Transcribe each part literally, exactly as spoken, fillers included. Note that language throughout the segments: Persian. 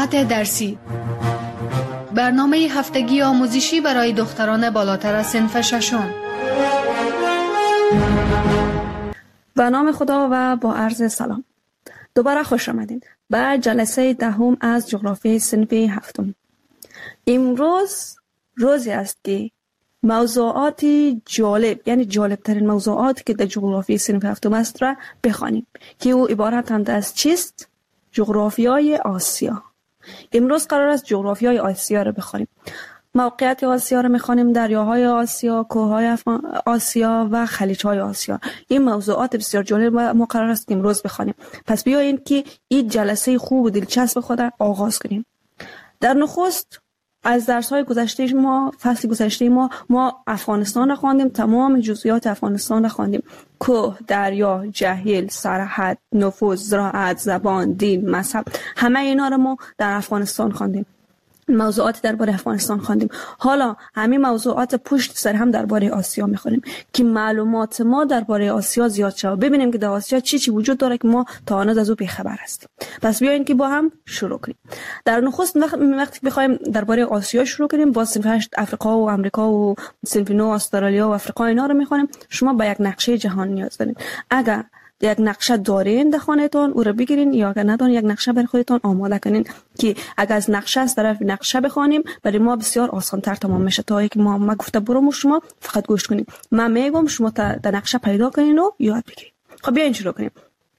موضوعات درسی، برنامه هفتگی آموزشی برای دختران بالاتر از صنف ششم. به نام خدا و با عرض سلام. دوباره خوش آمدید به جلسه دهم از جغرافی صنف هفتم. امروز روزی است که موضوعات جالب، یعنی جالب ترین موضوعاتی که در جغرافی صنف هفتم است را بخوانیم که او عبارتند از چیست؟ جغرافیای آسیا. امروز قرار است جغرافیای آسیا را بخوانیم. موقعیت آسیا را می‌خوانیم، دریاهای آسیا، کوههای آسیا و خلیج‌های آسیا. این موضوعات بسیار جالب و ما قرار است که امروز بخوانیم. پس بیاییم که این جلسه خوب و دلچسب خود آغاز کنیم. در نخست از درس‌های گذشته ما، فصل گذشته ما ما افغانستان را خواندیم، تمام جزئیات افغانستان را خواندیم. کوه، دریا، جهیل، سرحد، نفوذ، زراعت، زبان، دین، مذهب، همه اینا را ما در افغانستان خواندیم. موضوعات درباره افغانستان خواندیم. حالا همین موضوعات پشت سر هم درباره آسیا می‌خونیم که معلومات ما درباره آسیا زیاد شود، ببینیم که در آسیا چی چی وجود داره که ما تا هنوز از او بی‌خبر هستیم. پس بیاین که با هم شروع کنیم. در نخست وقتی بخوایم درباره آسیا شروع کنیم، با صنف هشت افریقا و آمریکا و صنف نه استرالیا و افریقا اینا رو می‌خونیم. شما با یک نقشه جهان نیاز دارید. اگر یک نقشه دارین در خانه‌تان او رو بگیرین، یا اگر ندارین یک نقشه برای خودتان آماده کنین که اگر از نقشه از طرف نقشه بخوانیم برای ما بسیار آسان تر تمام میشه تا اینکه ما ما گفته برام شما فقط گوش کنین. من میگم شما در نقشه پیدا کنین و یاد بگیرید. خب بیاین شروع کنیم.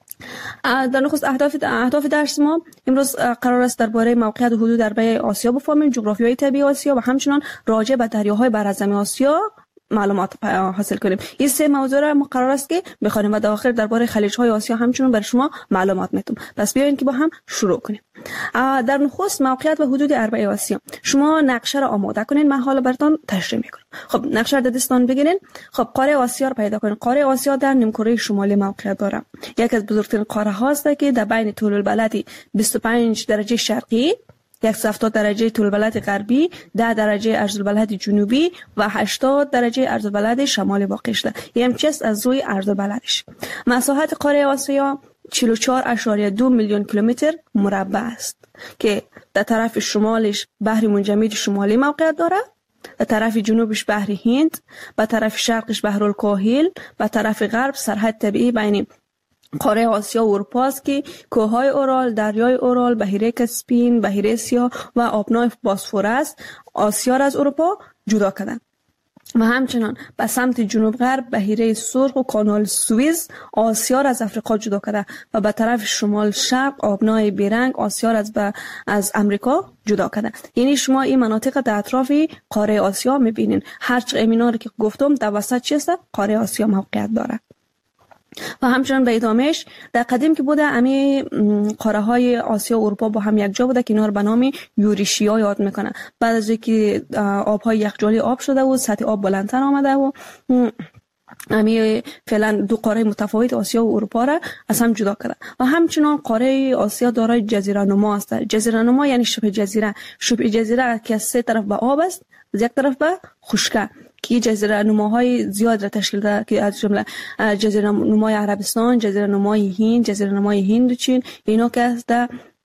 در نخست اهداف اهداف درس ما امروز قرار است درباره موقعیت و حدود اربعه آسیا بفهمیم، جغرافیای طبیعی آسیا و همچنین راجع به دریاهای برزمین آسیا معلومات حاصل کنیم. این سه موضوع را ما قرار است که بخوانیم و در آخر درباره خلیج‌های آسیا همچنین برای شما معلومات میتونم. پس بیاین که با هم شروع کنیم. در نخست موقعیت و حدود اربعه آسیا. شما نقشه را آماده کنین، من حالا براتون تشریح میکنم. خب نقشه را در دستتان بگیرین. خب قاره آسیا را پیدا کنین. قاره آسیا در نیمکره شمالی موقعیت داره. یکی از بزرگترین قاره هاست که در بین طول البلد بیست و پنج درجه شرقی، صد و هفتاد درجه طول البلد غربی، ده درجه عرض البلد جنوبی و هشتاد درجه عرض البلد شمالی واقع شده. این هم چیست از روی عرض البلدش. مساحت قاره آسیا چهل و چهار ممیز دو میلیون کیلومتر مربع است که در طرف شمالش بحر منجمد شمالی موقعیت داره، به طرف جنوبش بحر هند، به طرف شرقش بحر الکاهل، به طرف غرب سرحد طبیعی بین قاره آسیا و اروپا است که کوههای اورال، دریای اورال، بحیره کاسپین، بحیره سیاه و آبنای باسفورس آسیا را از اروپا جدا کردند. و همچنان به سمت جنوب غرب بحیره سرخ و کانال سوئیس آسیا را از افریقا جدا کرده و به طرف شمال شرق آبنای بیرنگ آسیا را از از امریکا جدا کرده. یعنی شما این مناطق در اطراف قاره آسیا میبینین. هر چه اینا رو که گفتم در وسط چیست؟ قاره آسیا موقعیت داره. و همچنان به ادامهش در قدیم که بوده امی قاره های آسیا و اروپا با هم یک جا بوده که اینا رو به نام یوریشیا یاد میکنن. بعد از اینکه آبهای یخچالی آب شده و سطح آب بلندتر آمده و امی فعلا دو قاره متفاوت آسیا و اروپا را از هم جدا کرده. و همچنان قاره آسیا دارای جزیره نما است. جزیره نما یعنی شبه جزیره. شبه جزیره که از سه طرف به آب است، از یک طرف به خشکه، که جزیره نماهای زیاد را تشکیل داده که از جمله جزیره نمای عربستان، جزیره نمای هند، جزیره نمای هند و چین، اینا که از در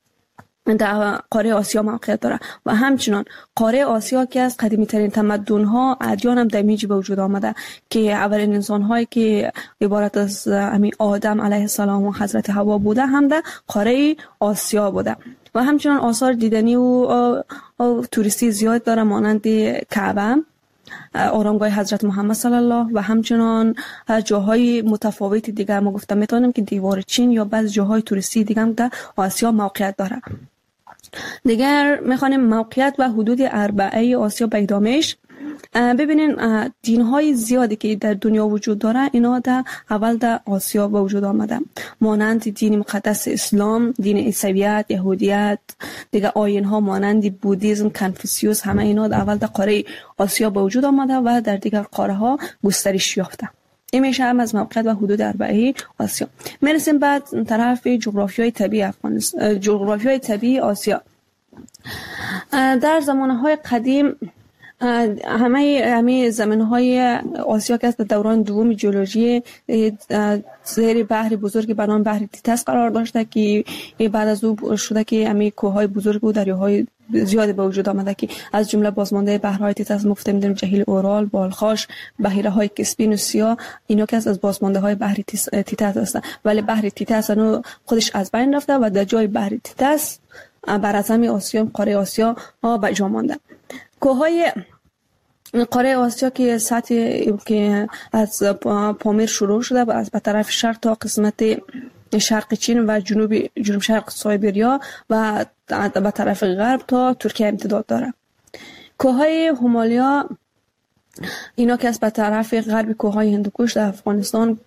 در قاره آسیا موقعیت داره. و همچنان قاره آسیا که از قدیمی ترین تمدن ها ادیان هم در میج به وجود آمده که اولین انسان هایی که عبارت از همین آدم علیه السلام و حضرت حوا بوده هم در قاره آسیا بوده. و همچنان آثار دیدنی و, و, و توریستی زیاد داره مانند کعبه، آرامگاه حضرت محمد صلی الله و همچنان جاهای متفاوتی دیگر. ما گفتم میتونیم که دیوار چین یا بعض جاهای توریستی دیگر هم در آسیا موقعیت داره. دیگر میخوانیم موقعیت و حدود اربعه آسیا به ادامهش. ببینین دین‌های زیادی که در دنیا وجود داره اینا در اول در آسیا به وجود آمده، مانند دین مقدس اسلام، دین عیسویت، یهودیت، دیگه آیین‌ها مانند بودیسم، کنفوسیوس، همه اینا در اول در قاره آسیا به وجود آمده و در دیگر قاره‌ها گسترش یافته. این میشه هم از موقعیت و حدود اربعه آسیا. میرسیم بعد طرف جغرافیای طبیعی افغانستان، جغرافیای طبیعی آسیا. در زمانهای قدیم همه همه زمین‌های آسیا که در دوران دوم ژئولوژی زیر بحر بزرگ به نام بحر تیتس قرار داشته که بعد از او شده که همه کوههای بزرگ و دریاهای زیادی به وجود آمده که از جمله بازمانده بحرهای تیتس مفت می‌دونیم جهیل اورال، بالخاش، بحیره‌های کسپین و سیاه، اینا که از بازمانده های بحر تیتس هستند. ولی بحر تیتس انو خودش از بین رفته و در جای بحر تیتس بر اعظم آسیا، قاره آسیا ها به جا مانده. کوههای قاره آسیا که سطح که از پامیر شروع شده و از به طرف شرق تا قسمت شرق چین و جنوب جنوب شرق سایبریا و به طرف غرب تا ترکیه امتداد داره. کوههای هیمالیا اینا که از به طرف غرب کوههای هندوکش در افغانستان،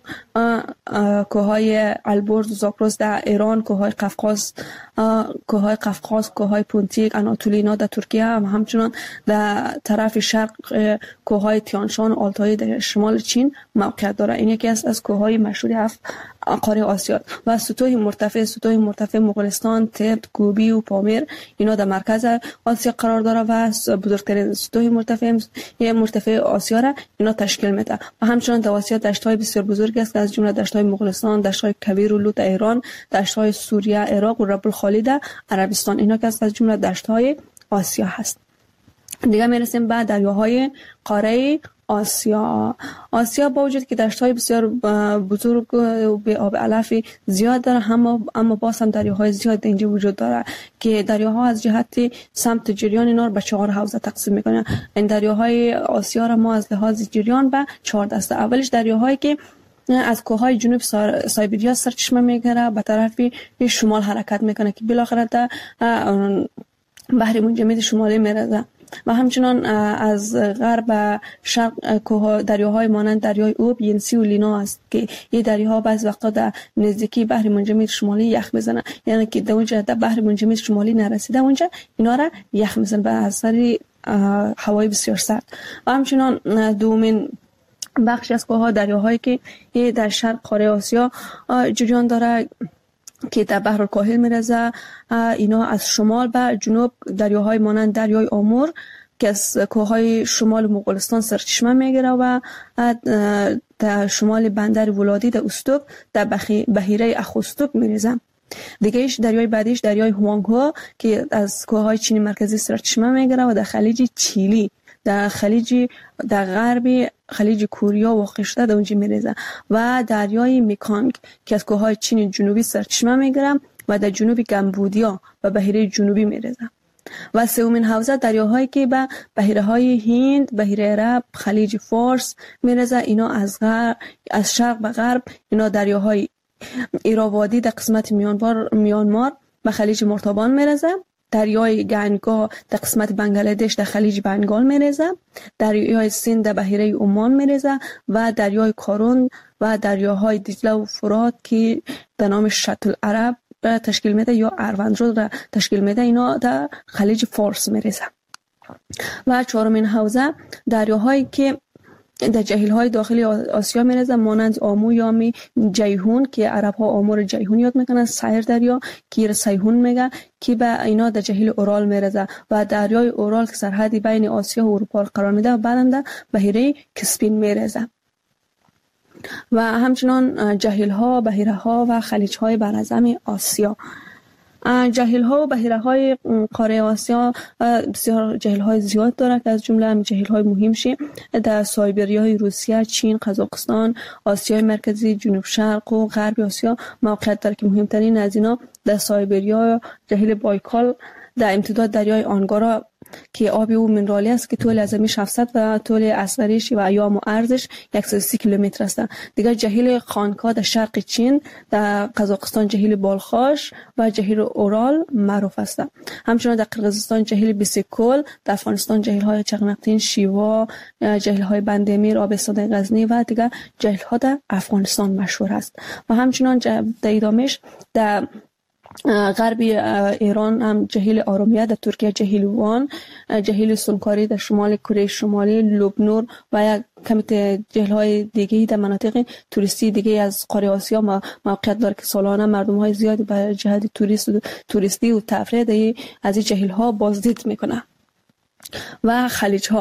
کوههای البرز و زاگرس در ایران، کوههای قفقاز کوههای قفقاز کوههای پونتیک، آناتولینا در ترکیه و همچنان در طرف شرق کوههای تیانشان و آلتایی در شمال چین موقعیت داره. این یکی از از کوههای مشهور هفت قاره آسیا و سطوح مرتفع سطوح مرتفع مغولستان، تبت، گوبی و پامیر اینا در مرکز آسیا قرار داره و بزرگترین سطوح مرتفع مرتفع آسیا را اینا تشکیل میده. و همچنان در آسیا دشت‌های بسیار بزرگی است که از جمله دشت‌های مغولستان، دشت‌های کویر و لوت ایران، دشت‌های سوریه، عراق و رب الخالی در عربستان اینا که از جمله دشت‌های آسیا هست. دیگه میرسیم به دریاهای قاره آسیا. آسیا با وجود که دشت‌های بسیار بزرگ و به آب علف زیاد داره، اما اما باز هم دریاهای زیاد اینجا وجود داره که دریاها از جهت سمت جریان اینا رو به چهار حوزه تقسیم میکنن. این دریاهای آسیا را ما از لحاظ جریان به چهار دسته. اولش دریاهایی که از کوههای جنوب سایبریا سرچشمه میگیره به طرف شمال حرکت میکنه که بالاخره در بحر منجمد شمالی میرسه و همچنان از غرب شرق کوه دریاهای مانند دریای اوب، ینسی و لینا است که این دریاها بعضی وقتا در نزدیکی بحر منجمد شمالی یخ میزنه، یعنی که در اونجا در بحر منجمد شمالی نرسیده اونجا اینا را یخ میزنه به اثر هوای بسیار سرد. و همچنان دومین بخش از کوهها دریاهایی که در شرق قاره آسیا جریان داره که در بحر الکاهل میرزه، اینا از شمال به جنوب دریاهای مانند دریای آمور که از کوههای شمال مغولستان سرچشمه میگیره و در شمال بندر ولادی در استوب در بحیره اخوستوب میرزه. دیگهش دریای بعدیش دریای هوانگهو که از کوههای چین مرکزی سرچشمه میگیره و در خلیج چیلی در خلیج در غربی خلیج کوریا واقع شده در اونجا میریزه و دریای میکانگ که از کوههای چین جنوبی سرچشمه میگیره و در جنوب کمبودیا و بحیره جنوبی میریزه. و سومین حوزه دریاهایی که به بحیره های هند، بحیره عرب، خلیج فارس میریزه. اینا از غرب از شرق به غرب اینا دریاهای ایراوادی در قسمت میانمار میانمار به خلیج مرتبان میریزه. دریای گنگا در قسمت بنگلادش در خلیج بنگال میریزه، دریای سیند در بحیره عمان میریزه و دریای کارون و دریاهای دیجله و فرات که به نام شط العرب تشکیل میده یا اروندرود را تشکیل میده اینا در خلیج فارس میریزه. و چهارمین حوزه دریاهایی که در جهیل‌های داخلی آسیا میرزه مانند آمو یا می جیهون که عرب‌ها آمور جیهون یاد میکنن، سایر دریا که سیهون میگن که به اینا در جهیل اورال میرزه و دریای اورال که سرحدی بین آسیا و اروپا قرار میده و بعدم در بحیره کسپین میرزه. و همچنان جهیل‌ها، بحیره‌ها و خلیج‌های برعظم آسیا. جهیل‌ها و بحیره‌های قاره آسیا بسیار جهیل‌های زیاد دارد که از جمله هم جهیل‌های مهمشی در سایبریای روسیه، چین، قزاقستان، آسیای مرکزی، جنوب شرق و غرب آسیا موقعیت دارد که مهمترین از اینا در سایبریا جهیل بایکال در امتداد دریای آنگارا که آب او منرالی است که طول ازمیش هفتصد و طول اصغریش و ایام و عرضش صد و سی کیلومتر است. دیگر جهیل خانکا در شرق چین، در قزاقستان جهیل بالخاش و جهیل اورال معروف است. همچنین در قرقیزستان جهیل بیسیکول، در افغانستان جهیل های چغنقتین، شیوا، جهیل های بندمیر، آبستان غزنی و دیگر جهیل ها در افغانستان مشهور است. و همچنین در ادامهش در غربی ایران هم جهیل آرومیه، در ترکیه جهیل وان، جهیل سونکاری در شمال کره شمالی، لوبنور و یک کمی جهیل های دیگه در مناطق توریستی دیگه از قاره آسیا موقعیت داره که سالانه مردم های زیادی به جهت توریست و توریستی و تفریح از این جهیل ها بازدید میکنه. و خلیج ها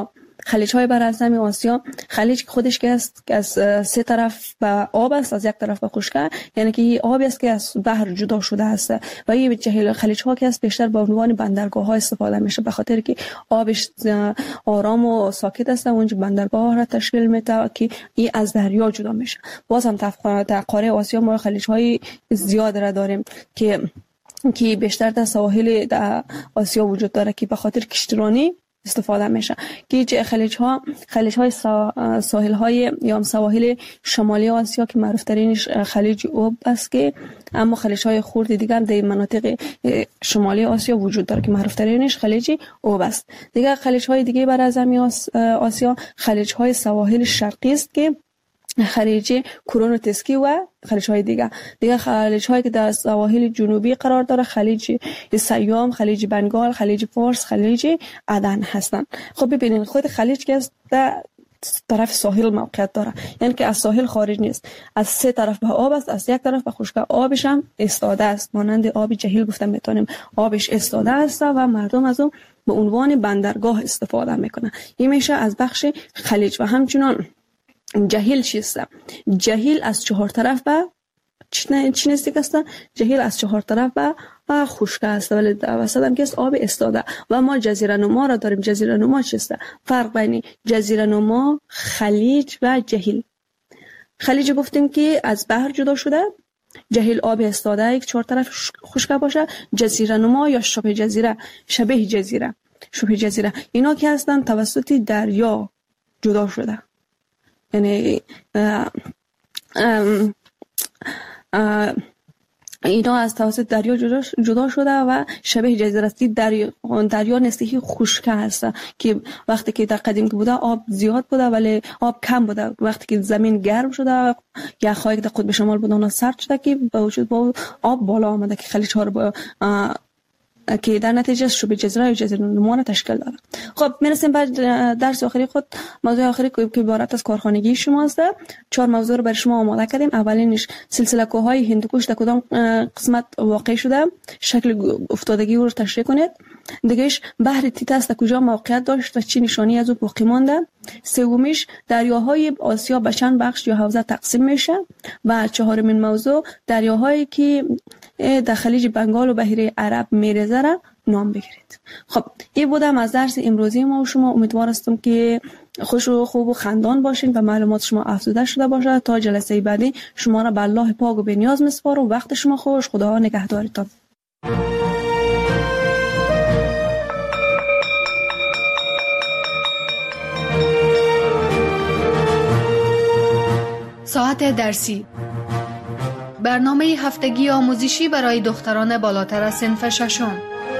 خلیج های براعظم آسیا، خلیج خودش که است که از سه طرف به آب است، از یک طرف به خشکی، یعنی که این آبی است که از بحر جدا شده است و این جهیل خلیج ها که است بیشتر به عنوان بندرگاه ها استفاده میشه، به خاطر که آبش آرام و ساکت است، اونجا بندرگاه را تشکیل میده که این از دریا جدا میشه. باز هم در قاره آسیا ما خلیج های زیاد را داریم که که بیشتر در سواحل در آسیا وجود داره که به خاطر کشتیرانی استفاده میشه، که خلیج ها خلیج های ساحل های یا هم سواحل شمالی آسیا که معروف ترینش خلیج اوب است، که اما خلیج های خرد دیگه هم در مناطق شمالی آسیا وجود داره که معروف ترینش خلیج اوب است. دیگه خلیج های دیگه براعظم آسیا خلیج های سواحل شرقی است که خلیج کرونوتسکی و خلیج های دیگه دیگه خلیج هایی که در سواحل جنوبی قرار داره خلیج سیام، خلیج بنگال، خلیج فارس، خلیج عدن هستند. خب ببینید خود خلیج که در طرف ساحل موقعیت داره، یعنی که از ساحل خارج نیست، از سه طرف به آب است، از یک طرف به خشکی. آبش هم استاده است، مانند آب جهیل گفتم میتونیم آبش استاده است و مردم از اون به عنوان بندرگاه استفاده میکنن. این میشه از بخش خلیج. و همچنان جهیل چیست؟ جهیل از چهار طرف به چی نزدیک است؟ جهیل از چهار طرف به خشک است، ولی وسط هم که است آب استاده. و ما جزیره نما را داریم. جزیره نما چیست؟ فرق بین جزیره نما، خلیج و جهیل. خلیج گفتیم که از بحر جدا شده، جهیل آب استاده یک چهار طرف خشک باشه، جزیره نما یا شبه جزیره، شبه جزیره شبه جزیره اینا که هستن توسط دریا جدا شده، یعنی اه اه اه اینا از توسط دریا جدا, جدا شده و شبه جزیره است. دریا دریا نسبی خشک است که وقتی که در قدیم بوده آب زیاد بوده ولی آب کم بوده. وقتی که زمین گرم شده یخ‌هایی که در قطب شمال بوده اونا سرد شده که با وجود با آب بالا آمده که خلیج ها رو که در نتیجه شبه جزیره یا جزیره نما تشکیل داره. خب میرسیم به درس آخری خود. موضوع آخری که عبارت از کارخانگی شماست. چهار موضوع رو برای شما آماده کردیم. اولینش سلسله کوههای هندوکش در کدام قسمت واقع شده، شکل افتادگی رو تشریح کنید. دیگهش بحر تیتاس در کجا موقعیت داشت و چه نشانی از او باقی مانده. سومیش دریاهای آسیا به چند بخش یا حوزه تقسیم میشه. و چهارمین موضوع دریاهایی که در خلیج بنگال و بحیره عرب میریزه را نام بگیرید. خب این بودم از درس امروزی ما و شما. امیدوار هستم که خوش و خوب و خندان باشین و معلومات شما افزوده شده باشه. تا جلسه بعدی شما را به الله پاک و بی‌نیاز میسپارم. وقت شما خوش. خدا نگهدارتان. ساعت درسی، برنامه هفتگی آموزشی برای دختران بالاتر از صنف ششم.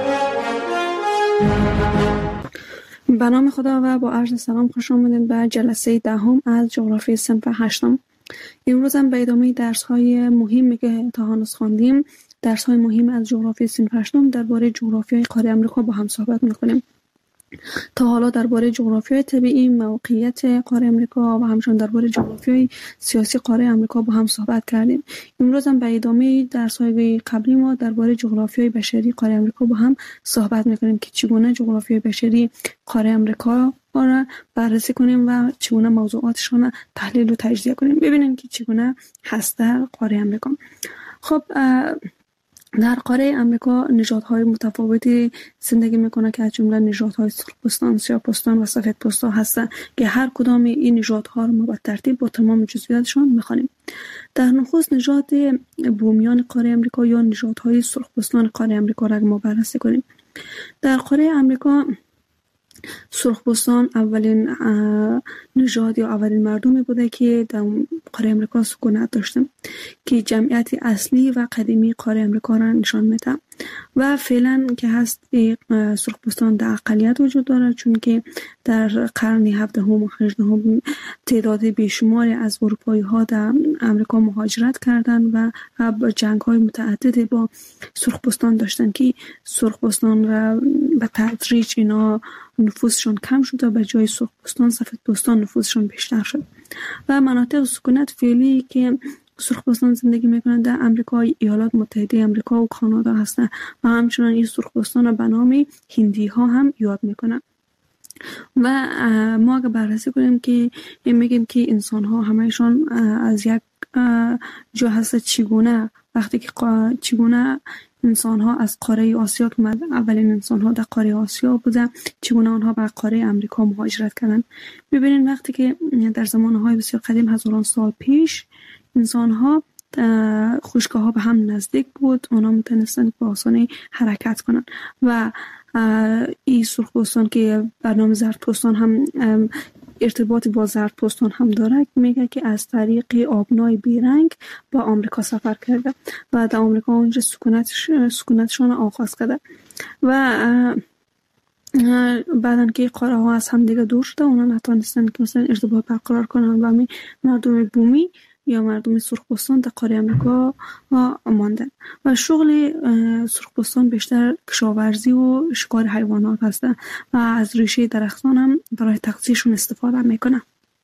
به نام خدا و با عرض سلام خوش آمدید به جلسه دهم از جغرافی صنف هشتم. امروز هم به ادامه درس های مهمی که تا هنوز خواندیم، درس های مهم از جغرافی صنف هشتم درباره جغرافیای قاره آمریکا با هم صحبت میکنیم. تا حالا درباره جغرافیای طبیعی، موقعیت قاره آمریکا و همچنین درباره جغرافیای سیاسی قاره آمریکا با هم صحبت کردیم. امروز هم به ادامه درس‌های قبلی ما درباره جغرافیای بشری قاره آمریکا با هم صحبت می‌کنیم که چگونه جغرافیای بشری قاره آمریکا را بررسی کنیم و چگونه موضوعاتشان را تحلیل و تجزیه کنیم، ببینیم که چگونه هست در قاره آمریکا. خب در قاره آمریکا نژادهای متفاوتی زندگی میکنه که از جمله نژادهای سرخپوستان، سیاه‌پوستان و سفیدپوستان هستند که هر کدام این نژادها رو ما به ترتیب با تمام جزئیاتشون میخوانیم. در نخست نژاد بومیان قاره آمریکا یا نژادهای سرخپوستان قاره آمریکا را ما بررسی کنیم. در قاره آمریکا سرخپوستان اولین نژاد یا اولین مردمی بوده که در قاره آمریکا سکونت داشتن که جمعیت اصلی و قدیمی قاره آمریکا را نشان میده و فعلا که هست سرخپوستان در اقلیت وجود داره، چون که در قرن هفدهم و هجدهم تعداد بیشماری از اروپایی ها در آمریکا مهاجرت کردند و جنگ های متعدد با سرخپوستان داشتن که سرخپوستان را به تدریج اینا نفوذشون کم شد و به جای سرخپوستان سفیدپوستان نفوذشون بیشتر شد و مناطق سکونت فعلی که سرخپوستان زندگی میکنند در امریکا، ایالات متحده امریکا و کانادا هستند و همچنان این سرخپوستان را به نام هندی ها هم یاد میکنند. و ما اگه بررسی کنیم که میگیم که انسان ها همهشون از یک جا هست، چگونه وقتی که چگونه انسان ها از قاره آسیا که اولین انسان ها در قاره آسیا بودن، چگونه آنها به قاره امریکا مهاجرت کردن. ببینید وقتی که در زمانهای بسیار قدیم، هزاران سال پیش، انسان ها خشک‌ها ها به هم نزدیک بود، آنها میتونستن به آسانی حرکت کنن و این سرخپوستان که برنامه زرتشتان هم ارتباط با زرتشتان هم داره، میگه که از طریق آبنای بیرنگ با آمریکا سفر کرده و در آمریکا اونجا سکونتش سکونتشان آغاز کرده و بعدن که قاره ها از هم دیگه دور شده، اونا نتونستن که مثلا ارتباط برقرار کنن و مردم بومی یا مردم سرخپوستان در قاره امریکا ماندن و شغل سرخپوستان بیشتر کشاورزی و شکار حیوانات هستند و از ریشه درختان هم برای تغذیه‌شون استفاده میکنن.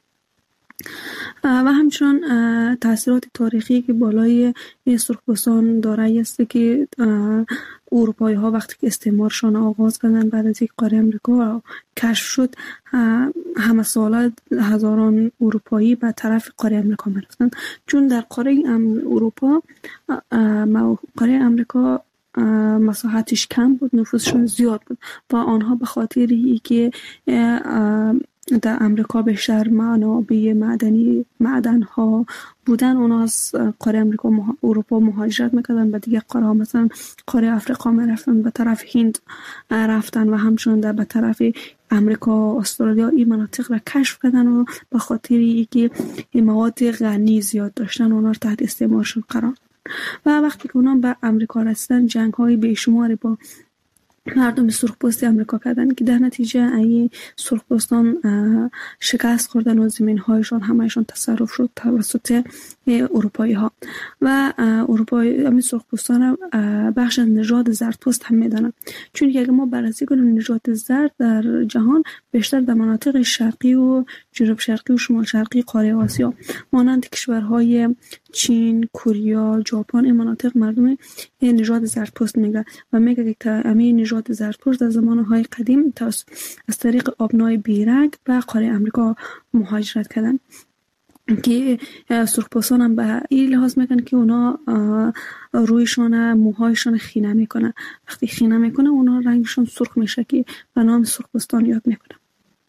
و همچنان تاثیرات تاریخی که بالای سرخپوستان داره است که اروپایی ها وقتی که استعمارشان آغاز کردن بعد از یک قاره امریکا کشف شد، همه ساله هزاران اروپایی به طرف قاره امریکا میرفتن، چون در قاره اروپا قاره امریکا مساحتش کم بود، نفوسشون زیاد بود و آنها به خاطر ای که در امریکا بیشتر منابع معدنی معدن ها بودن، اونا از قاره امریکا مح... اروپا مهاجرت میکردن به دیگه قاره ها، مثلا قاره افریقا میرفتن، به طرف هند رفتن و همچنان در به طرف امریکا، استرالیا این مناطق را کشف کردن و به خاطر اینکه مواد غنی زیاد داشتن اونا تحت استعمارشون قرار و وقتی که اونا به امریکا رسیدن جنگ های بیشماری با مردم سرخپوست امریکا کردن که در نتیجه ای سرخپوستان شکست خوردن و زمین هایشان همهشان تصرف شد توسط اروپایی ها و اروپایی همین سرخپوستان بخش از نژاد زرتشت هم میدانند، چون که اگر ما بررسی کنیم نژاد زرد در جهان بیشتر در مناطق شرقی و جنوب شرقی و شمال شرقی قاره آسیا مانند کشورهای چین، کره، ژاپن این مناطق مردم نژاد زرتشت میگه و میگه که همین نژاد زرتشت در زمانهای قدیم از طریق آبنای بیرنگ به قاره امریکا مهاجرت کردن که سرخپوستان هم به این لحاظ میکنن که اونا رویشون موهایشون خینه میکنن، وقتی خینه میکنه اونا رنگشون سرخ میشه که به نام سرخپوستان یاد میکنن.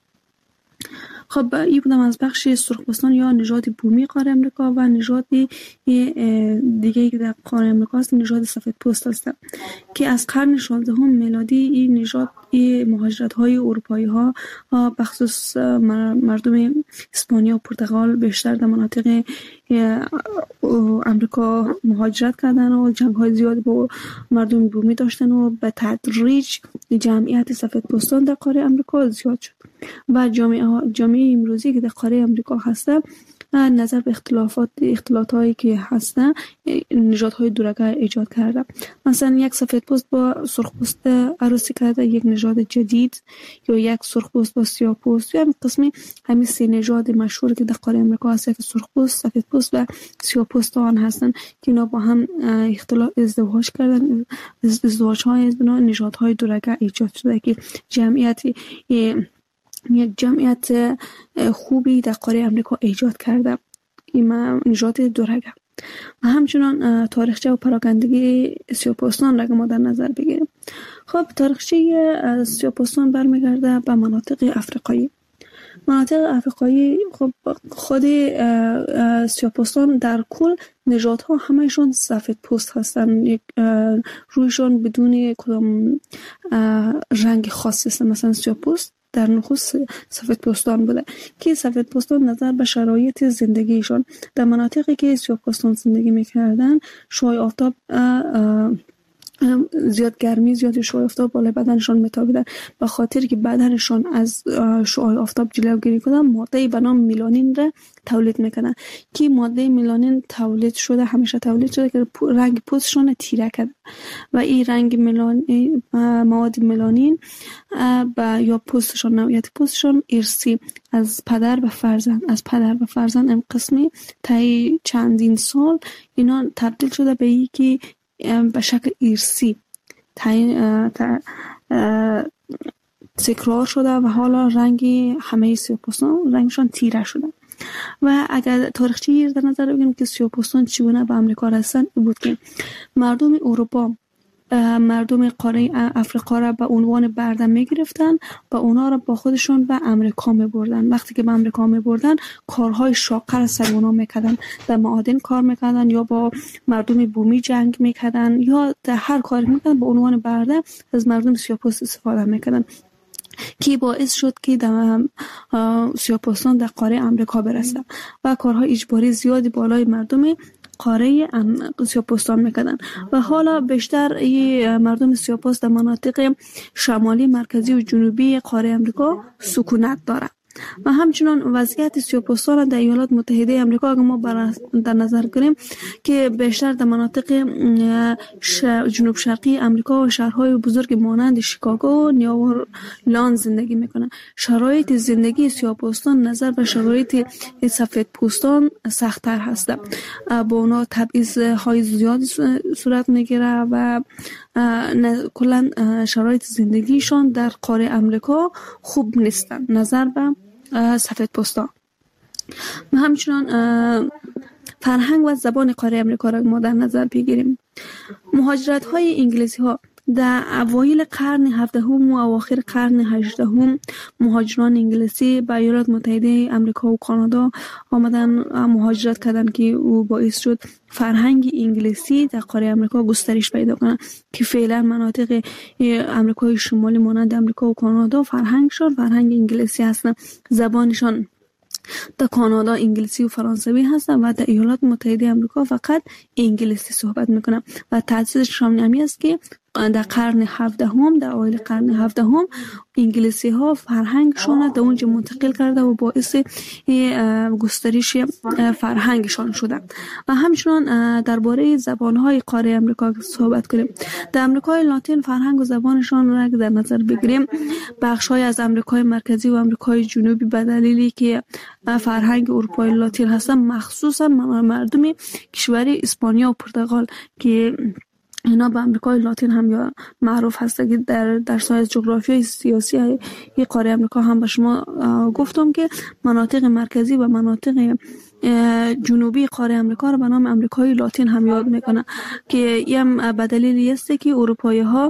خب این بودم از بخش سرخپوستان یا نژاد بومی قاره امریکا و نژاد دیگه که در قاره امریکا است نژاد سفیدپوست است که از قرن شانزدهم میلادی این نژاد این مهاجرت های اروپایی ها بخصوص مردم اسپانیا و پرتغال بیشتر در مناطق امریکا مهاجرت کردن و جنگ های زیاد با مردم بومی داشتن و به تدریج جمعیت سفیدپوستان در قاره امریکا زیاد شد و جامعه جامعه امروزی که در قاره امریکا هسته نظر به اختلافات اختلافاتی که هستن نژادهای دورگه ایجاد کرده. مثلا یک سفیدپوست با سرخپوست عروسی کرده، یک نژاد جدید، یا یک سرخپوست با سیاه‌پوست، یا همین قسمی همین سه نژاد مشهور که در قاره امریکا هست که سرخپوست، سفیدپوست و سیاه‌پوست آن هستن که اینا با هم اختلاف ازدواج کردن، ازدواج‌های از بنا نژادهای دورگه ایجاد شده که جمعیت یک جمعیت خوبی در قاره امریکا ایجاد کرده این نژاد دورگه. و همچنان تاریخچه و پراکندگی سیاه‌پوستان را ما در نظر بگیریم. خب تاریخچه سیاه‌پوستان برمیگرده به مناطق افریقایی. مناطق افریقایی خب خود سیاه‌پوستان در کل نژادها همهشون سفید پوست هستن، یک رویشون بدون کدام رنگ خاصی است. مثلا سیاه‌پوست در نخست سفیدپوستان بوده که سفیدپوستان نظر به شرایط زندگیشون در مناطقی که سیاه‌پوستان زندگی میکردن شعاع آفتاب زیاد گرمی زیاد شعاع آفتاب بالای بدنشان میتابیدن، به خاطر که بدنشان از شعاع آفتاب جلوگیری کنن ماده به نام میلانین را تولید میکنن که ماده میلانین تولید شده همیشه تولید شده که رنگ پوستشون تیره کرده و این رنگ میلانین مواد میلانین با یا پوستشون نوعیت پوستشون ارثی از پدر به فرزند از پدر به فرزند این قسمی تا چندین سال اینا تبدیل شده به این که به شکل ارثی تکرار شده و حالا رنگ همه سیاه‌پوستان رنگشان تیره شده. و اگر تاریخچه در نظر بگیریم که سیاه‌پوستان چگونه به امریکا رسیدن، این بود که مردم اروپا مردم قاره افریقا را به عنوان برده می گرفتن و اونا را با خودشون به امریکا می بردن. وقتی که به امریکا می بردن کارهای شاقه را سر اونا می کردن، در معادن کار می کردن یا با مردم بومی جنگ می کردن یا در هر کاری می کردن، به عنوان برده از مردم سیاه‌پوست استفاده می کردن که باعث شد که در سیاه‌پوستان در قاره امریکا برسن و کارهای اجباری زیادی بالای مردم قاره سیاه‌پوستان میکردن و حالا بیشتر مردم سیاه‌پوست در مناطق شمالی، مرکزی و جنوبی قاره امریکا سکونت دارند. و همچنان وضعیت سیاه‌پوستان در ایالات متحده آمریکا اگر ما در نظر گیریم که بیشتر در مناطق جنوب شرقی آمریکا و شهرهای بزرگ مانند شیکاگو و نیوورلند زندگی میکنند. شرایط زندگی سیاه‌پوستان نظر به شرایط سفیدپوستان سخت‌تر هست. با اونا تبعیض های زیادی صورت میگیره و کلا شرایط زندگیشان در قاره آمریکا خوب نیستن نظر به سفیدپوستان. و همچنان فرهنگ و زبان قاره آمریکا را ما در نظر بگیریم. مهاجرت های انگلیسی ها در اوایل قرن هفدهم و اواخر قرن هجدهم مهاجران انگلیسی به ایالات متحده آمریکا و کانادا آمدن مهاجرت کردن که او باعث شد فرهنگ انگلیسی در قاره آمریکا گسترش پیدا کنه که فعلا مناطق آمریکای شمالی مانند آمریکا و کانادا فرهنگشان فرهنگ انگلیسی هستن. زبانشان در کانادا انگلیسی و فرانسوی هستن و در ایالات متحده آمریکا فقط انگلیسی صحبت میکنن و تأثیرش همین است که در قرن هفدهم در اوایل قرن هفدهم انگلیسی ها فرهنگشان در اونجا منتقل کرده و باعث گسترش فرهنگشان شده. و همچنان درباره زبان های قاره آمریکا صحبت کنیم. در آمریکای لاتین فرهنگ و زبانشان را در نظر بگیریم، بخش های از آمریکای مرکزی و آمریکای جنوبی به دلیلی که فرهنگ اروپای لاتین هستن، مخصوصا مردم کشور اسپانیا و پرتغال که اینا به آمریکای لاتین هم یا معروف هست که در درس‌های جغرافیای سیاسی قاره آمریکا هم به شما گفتم که مناطق مرکزی و مناطق جنوبی قاره آمریکا رو به نام آمریکای لاتین هم یاد میکنه که این به دلیلی است که اروپایی ها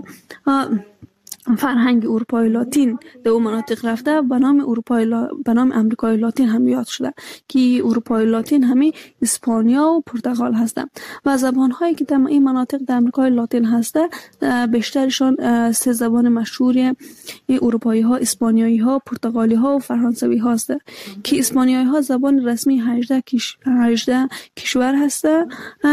فرهنگ اروپای لاتین در اون مناطق رفته به نام اروپای لا... به نام آمریکای لاتین هم یاد شده که اروپای لاتین همین اسپانیا و پرتغال هستند و زبان‌هایی که در این مناطق در آمریکای لاتین هسته بیشترشان سه زبان مشهور اروپایی ها، اسپانیایی ها، پرتغالی ها و فرانسوی ها هست که اسپانیایی ها زبان رسمی هجده کش... هجده کشور هسته،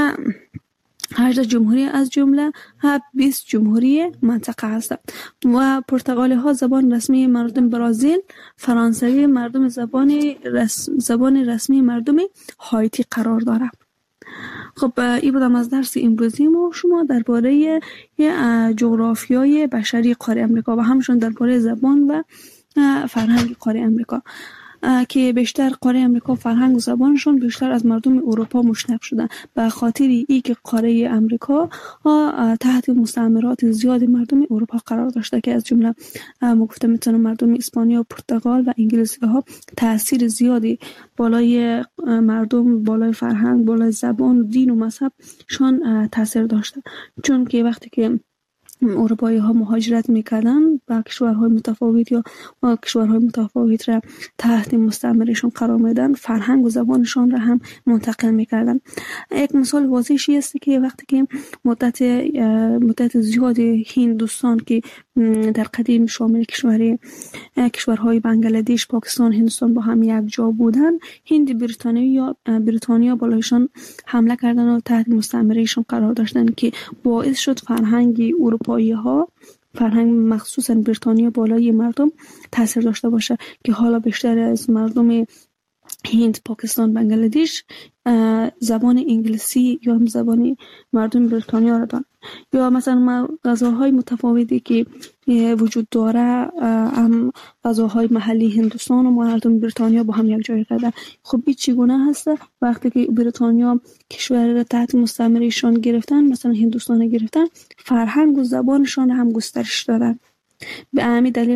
هجده جمهوری از جمله بیست جمهوری منطقه هست و پرتغالی ها زبان رسمی مردم برزیل، فرانسوی مردم زبان رسم زبان رسمی مردم هایتی قرار داره. خب این بودم از درس امروزی ما شما درباره جغرافیای بشری قاره آمریکا و همچنین درباره زبان و فرهنگ قاره آمریکا که بیشتر قاره آمریکا فرهنگ و زبانشون بیشتر از مردم اروپا مشتق شدن به خاطر ای که قاره آمریکا تحت مستعمرات زیاد مردم اروپا قرار داشته که از جمله ما گفتم میتونم مردم اسپانیا و پرتغال و انگلیسی ها تاثیر زیادی بالای مردم، بالای فرهنگ، بالای زبان، دین و مذهب شان تاثیر داشته، چون که وقتی که اروپایی ها مهاجرت میکردن با کشورهای متفاوت یا کشورهای متفاوت را تحت مستعمرهشون قرار میدن، فرهنگ و زبانشان را هم منتقل میکردن. یک مثال واضحی است که وقتی که مدت مدت زیاد هندوستان که در قدیم شامل کشور کشورهای بنگلادش، پاکستان، هندوستان با هم یک جا بودن، هند بریتانیا یا بریتانیا بالایشان حمله کردن و تحت مستعمرهشون قرار داشتن که باعث شد فرهنگ اروپایی ها، فرهنگ مخصوصا بریتانیا بالای مردم تاثیر داشته باشه که حالا بیشتر از مردم هند، پاکستان، بنگلادش زبان انگلیسی یا هم زبان مردم بریتانیا را دارن. یا مثلا غذاهای متفاوتی که وجود داره هم غذاهای محلی هندوستان و مردم بریتانیا با هم یک جای کردن. خب این چگونه هست؟ وقتی که بریتانیا کشور را تحت مستعمرهشان گرفتن، مثلا هندوستان گرفتن، فرهنگ و زبانشان هم گسترش دادن. به همین دلیل هست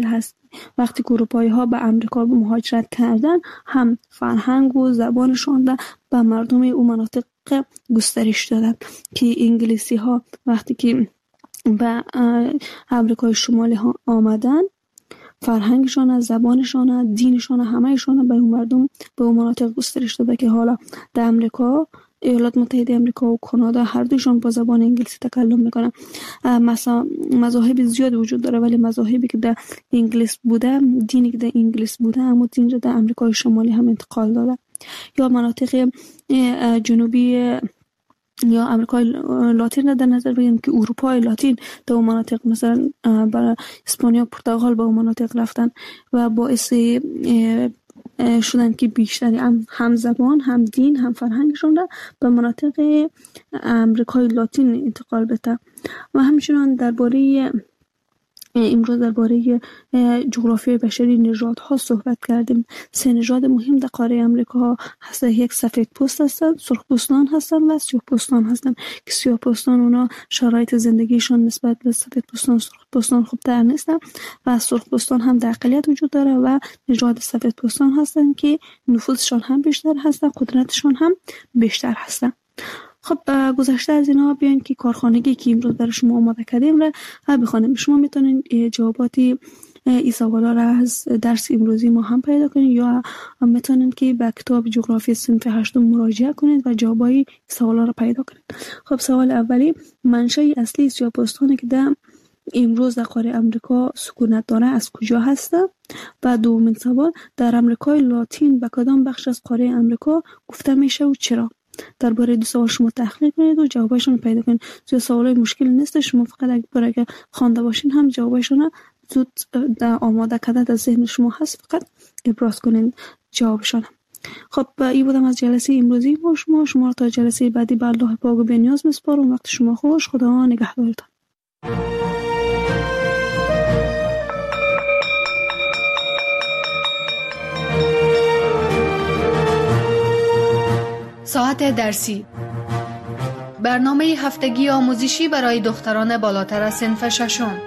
وقتی که اروپایی ها به امریکا مهاجرت کردن هم فرهنگ و زبانشان به مردم اون مناطق گسترش دادن که انگلیسی ها وقتی که به امریکای شمالی ها آمدن فرهنگشان از زبانشان از دینشان همهشان به اون مردم به اون مناطق گسترش داده که حالا در امریکا ایالات متحده امریکا و کانادا هر دوشون با زبان انگلیسی تکلم میکنن. مثلا مذاهب زیاد وجود داره ولی مذاهبی که در انگلیس بوده دینی که در انگلیس بوده اما دین رو در امریکای شمالی هم انتقال داده. یا مناطق جنوبی یا امریکای لاتین رو در نظر بگیریم که اروپای لاتین در اون مناطق مثلا برای اسپانیا و پرتغال به اون مناطق رفتن و باعث شدن که بیشتری هم, هم زبان هم دین هم فرهنگشون را به مناطق امریکای لاتین انتقال بده. و همچنان درباره امروز درباره جغرافیای بشری نژادها صحبت کردیم. سه نژاد مهم در قاره امریکا هست. یک سفید پوست هستن، سرخ پوستان هستن و سیاه پوستان هستن که سیاه پوستان اونا شرایط زندگیشون نسبت به سفید پوستان سرخ پوستان خوبتر نیستن و سرخ پوستان هم در اقلیت وجود داره و نژاد سفید پوستان هستن که نفوذشون هم بیشتر هستن، قدرتشون هم بیشتر هستن. خب گذشته از اینا بیاین که کارخانگی که امروز برای شما آماده کردیم را بخونیم. شما میتونین جواباتی این سوالا را از درس امروزی ما هم پیدا کنید یا میتونین که به کتاب جغرافی صنف هشتم مراجعه کنید و جوابای سوالا را پیدا کنید. خب سوال اولی، منشأ اصلی سیاه‌پوستانی که در امروز در قاره امریکا سکونت داره از کجا هسته؟ و دومین سوال، در امریکای لاتین به کدام بخش از قاره امریکا گفته میشه و چرا؟ درباره دو سوال شما تحقیق کنید و جوابشون رو پیدا کنید. زیاد سوالای مشکل نیست، شما فقط اگه برای که خوانده باشین هم جوابشون زود در آماده کرده در ذهن شما هست، فقط ابراز کنید جوابشون. خب این بودم از جلسه امروزی با شما. شما رو تا جلسه بعدی به الله پاک و بی‌نیاز میسپارم. وقت شما خوش. خدا نگهدارتان. ساعت درسی، برنامه هفتگی آموزشی برای دختران بالاتر از صنف ششم.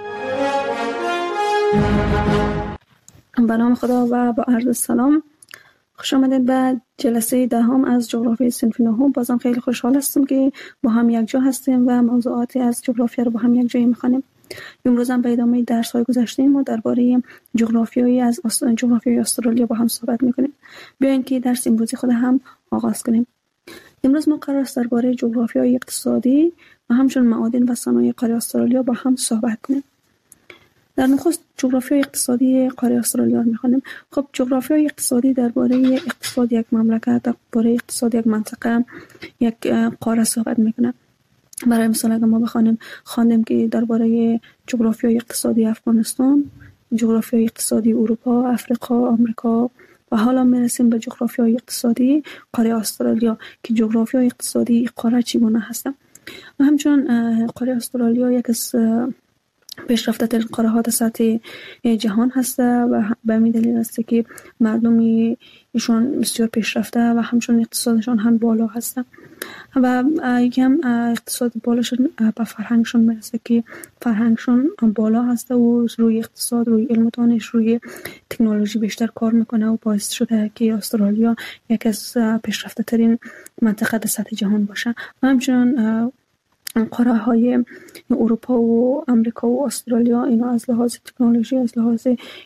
به نام خدا و با عرض سلام، خوش آمدید به جلسه دهم از جغرافی صنف نهم. بازم خیلی خوشحال هستم که با هم یک جا هستیم و موضوعاتی از جغرافیا رو با هم یک جایی می‌خوانیم. امروز هم به ادامه درس‌های گذشته ما درباره جغرافیایی از جغرافیای استرالیا با هم صحبت می‌کنیم. بیاین که درس امروزی خود هم آغاز کنیم. امروز ما قرار است درباره جغرافیای اقتصادی و همچنین معادن و صنایع قاره استرالیا با هم صحبت کنیم. در نخست جغرافیای اقتصادی قاره استرالیا رو می‌خوانیم. خب جغرافیای اقتصادی درباره اقتصاد یک مملکت، درباره اقتصاد یک منطقه، یک قاره صحبت می‌کنه. برای مثال اگه ما بخوانیم خواندیم که درباره جغرافیای اقتصادی افغانستان، جغرافیای اقتصادی اروپا، افریقا، آمریکا و حالا میرسیم به جغرافیای اقتصادی قاره استرالیا که جغرافیای اقتصادی قاره چگونه هست. و همچنین قاره استرالیا یک از پیشرفته ترین قاره ها در سطح جهان هست و به همین دلیل است که مردم ایشان بسیار پیشرفته و همچنین اقتصادشان هم بالا هست و یکم اقتصاد بالاشون به فرهنگشون میرسه که فرهنگشون بالا هست و روی اقتصاد، روی علم و دانش، روی تکنولوژی بیشتر کار میکنه و باعث شده که استرالیا یک از پیشرفته ترین منطقه در سطح جهان باشه. و همچنین قاره های اروپا و امریکا و استرالیا اینا از لحاظ تکنولوژی، از لحاظ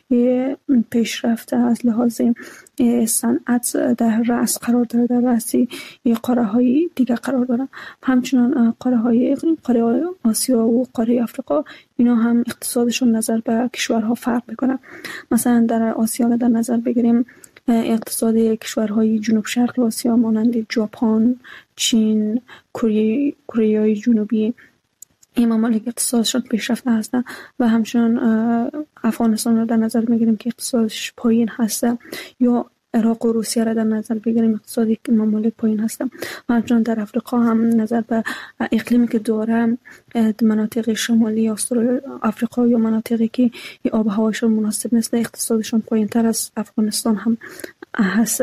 پیشرفته، از لحاظ صنعت در رأس قرار داره، در رأسی قاره های دیگه قرار داره. همچنین قاره های قاره آسیا و قاره آفریقا اینا هم اقتصادشون نظر به کشورها فرق میکنه. مثلا در آسیا در نظر بگیریم اقتصاد کشورهای جنوب شرق آسیا مانند ژاپن، چین، کره کره جنوبی این ممالک اقتصادشون پیشرفته هستن و همچنین افغانستان رو در نظر میگیریم که اقتصادش پایین هست یا عراق و روسیه را در نظر بگیریم اقتصادی ممالک پایین هستن. و همچنین در افریقا هم نظر به اقلیمی که داره مناطق شمالی آفریقا یا مناطقی که آب و هواشون مناسب نیست اقتصادشون پایین تر از افغانستان هم هست.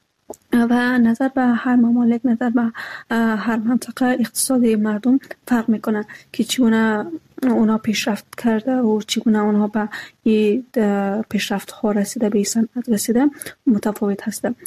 و نظر به هر ممالک، نظر به هر منطقه اقتصاد مردم فرق میکنه که چگونه اونا پیشرفت کرده و چگونه اونها به این پیشرفت ها رسیده، به این صنعت رسیده متفاوت هسته.